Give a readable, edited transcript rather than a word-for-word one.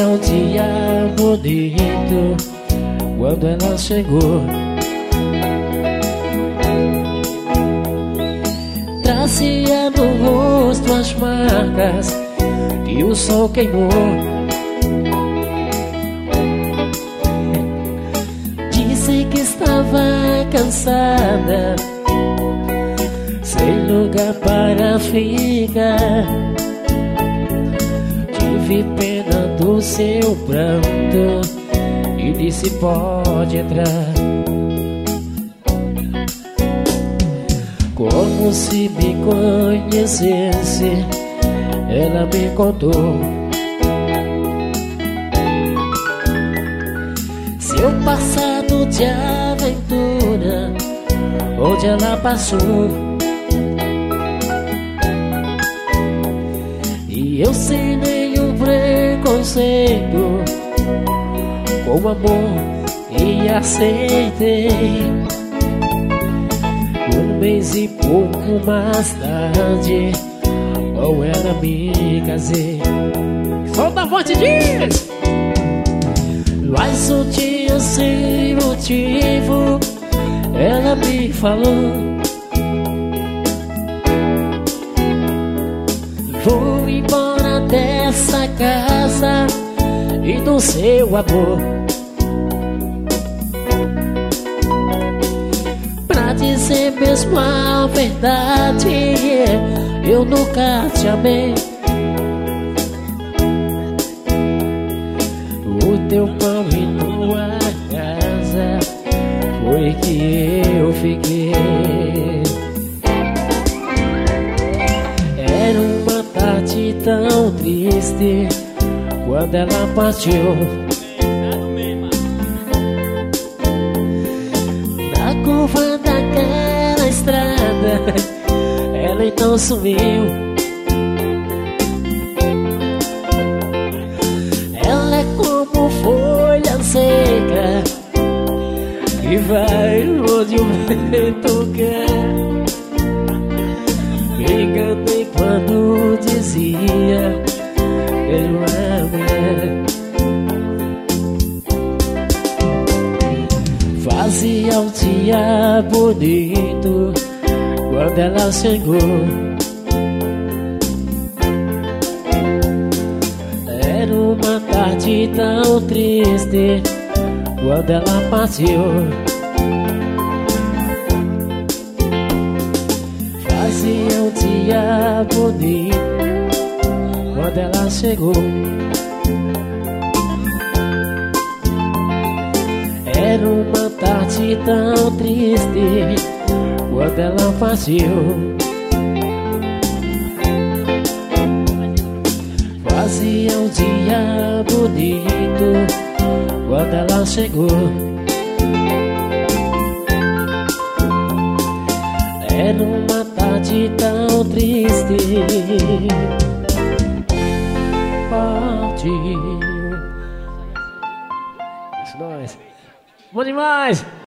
Fazia um dia bonito quando ela chegou. Trazia no rosto as marcas que o sol queimou. Disse que estava cansada, sem lugar para ficar. Tive pena do seu pranto e disse: pode entrar. Como se me conhecesse, ela me contou seu passado de aventura, onde ela passou. E eu sem nenhum preconceito, com amor e aceitei. Um mês e pouco mais tarde, com ela me casei. Solta a voz de dias! Mas um dia sem motivo, ela me falou: vou embora dessa casa e do seu amor. Pra dizer mesmo a verdade, eu nunca te amei. O teu pão e tua casa foi que eu fiquei. Era uma tarde tão triste quando ela partiu. Na curva daquela estrada, ela então sumiu. Ela é como folha seca que vai onde o vento quer. Me enganei quando dizia: eu amo. Fazia um dia bonito quando ela chegou. Era uma tarde tão triste quando ela partiu. Fazia um dia bonito quando ela chegou. Era uma tarde tão triste quando ela partiu. Fazia um dia bonito quando ela chegou. Era uma tarde tão triste. Partiu. Isso nós. Bom demais!